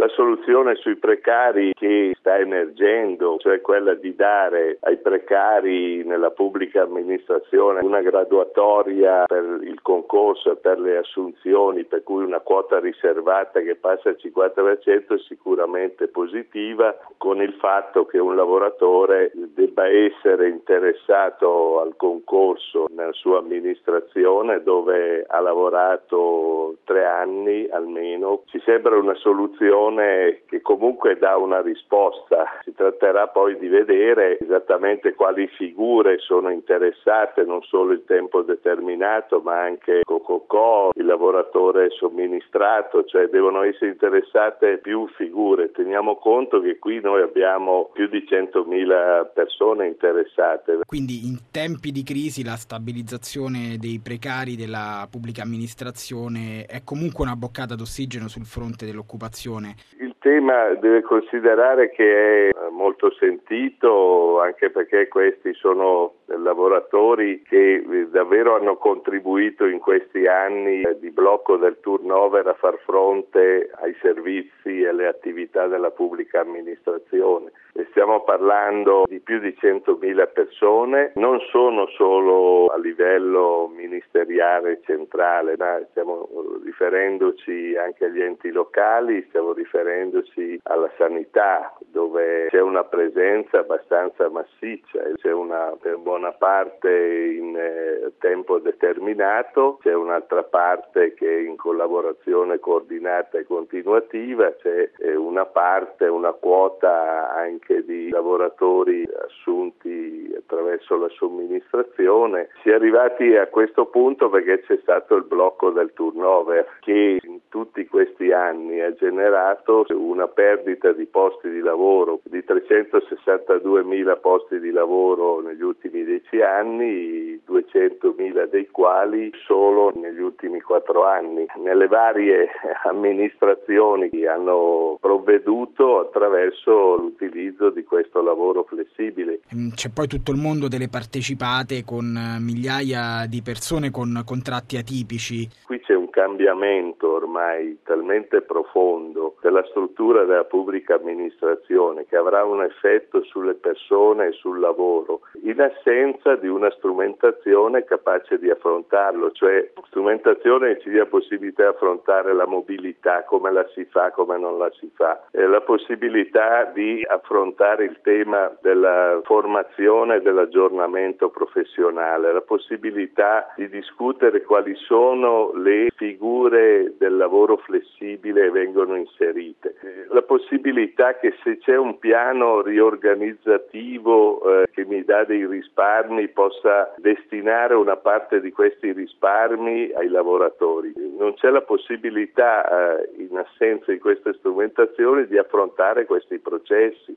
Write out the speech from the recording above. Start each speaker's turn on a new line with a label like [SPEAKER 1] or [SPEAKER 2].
[SPEAKER 1] La soluzione sui precari che sta emergendo, cioè quella di dare ai precari nella pubblica amministrazione una graduatoria per il concorso e per le assunzioni, per cui una quota riservata che passa al 50% è sicuramente positiva, con il fatto che un lavoratore debba essere interessato al concorso nella sua amministrazione dove ha lavorato 3 anni almeno. Ci sembra una soluzione che comunque dà una risposta. Si tratterà poi di vedere esattamente quali figure sono interessate, non solo il tempo determinato ma anche COCOCO, il lavoratore somministrato, cioè devono essere interessate più figure. Teniamo conto che qui noi abbiamo più di 100.000 persone interessate.
[SPEAKER 2] Quindi in tempi di crisi la stabilizzazione dei precari della pubblica amministrazione è comunque una boccata d'ossigeno sul fronte dell'occupazione.
[SPEAKER 1] Il tema deve considerare che è molto sentito, anche perché questi sono lavoratori che davvero hanno contribuito in questi anni di blocco del turnover a far fronte ai servizi e alle attività della pubblica amministrazione. E stiamo parlando di più di 100.000 persone, non sono solo a livello ministeriale centrale, ma stiamo riferendoci anche agli enti locali, stiamo riferendoci alla sanità, dove c'è una presenza abbastanza massiccia, c'è una per buona parte in tempo determinato, c'è un'altra parte che è in collaborazione coordinata e continuativa, c'è una parte, una quota anche di lavoratori assunti attraverso la somministrazione. Si è arrivati a questo punto perché c'è stato il blocco del turnover che in tutti questi anni ha generato una perdita di posti di lavoro di 362.000 posti di lavoro negli ultimi 10 anni, 200.000 dei quali solo negli ultimi 4 anni. Nelle varie amministrazioni hanno provveduto attraverso l'utilizzo di questo lavoro flessibile.
[SPEAKER 2] C'è poi tutto il mondo delle partecipate con migliaia di persone con contratti atipici.
[SPEAKER 1] Qui c'è un cambiamento ormai talmente profondo della struttura della pubblica amministrazione che avrà un effetto sulle persone e sul lavoro, in assenza di una strumentazione capace di affrontarlo, cioè strumentazione che ci dia possibilità di affrontare la mobilità, come la si fa, come non la si fa, la possibilità di affrontare il tema della formazione e dell'aggiornamento professionale, la possibilità di discutere quali sono le figure del lavoro flessibile vengono inserite, la possibilità che se c'è un piano riorganizzativo che mi dà dei risparmi possa destinare una parte di questi risparmi ai lavoratori. Non c'è la possibilità in assenza di queste strumentazioni di affrontare questi processi.